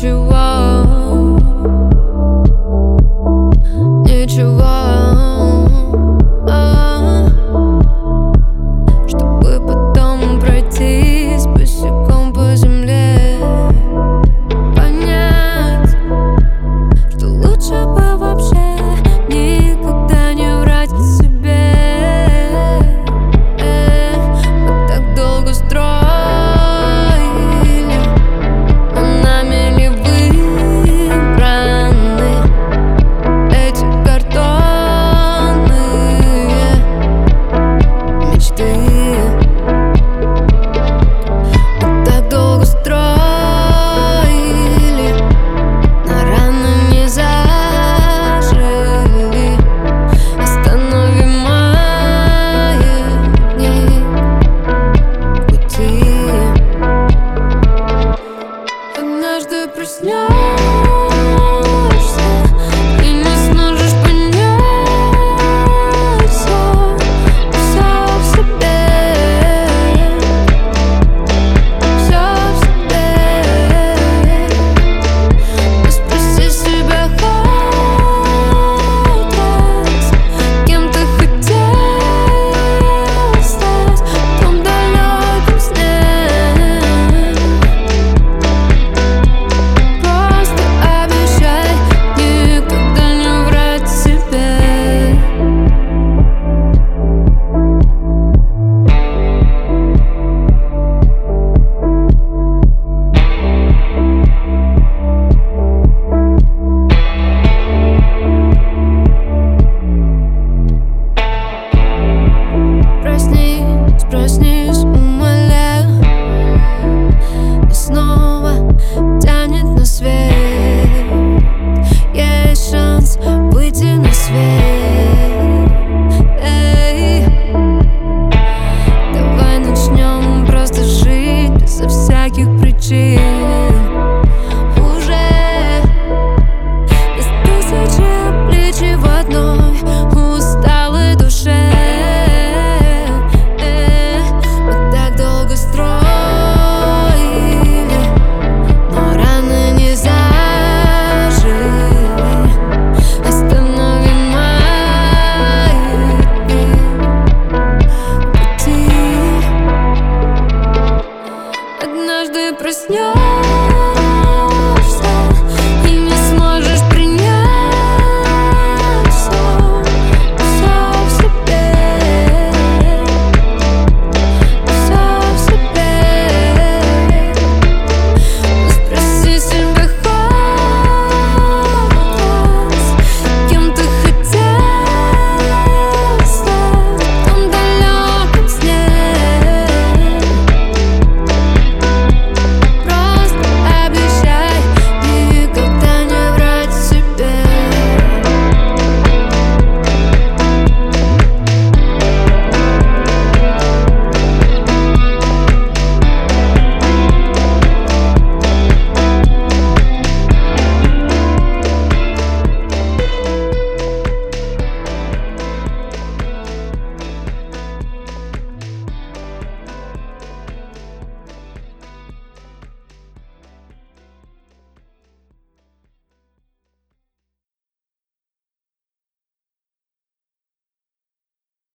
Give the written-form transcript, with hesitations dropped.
чтобы потом пройтись босиком по земле, понять, что лучше бы вообще никогда не врать себе. Мы так долго строили, но нами ли выбраны эти картонные мечты? Мы так долго строили, но раны не зажили. Остановим маятник пути. Однажды проснешься и не сможешь понять всё в себе, всё в себе. Но спроси себя хоть раз, кем ты хотел стать в том далеком сне. Просто обещай никогда не врать себе. Проснись, проснись, умоляю. И снова тянет на свет. Есть шанс выйти на свет. Эй, давай начнем просто жить безо всяких причин. Уже без тысячи обличий в одной усталой душе. Мы так долго строили, но раны не зажили. Остановим маятник пути. Однажды проснешься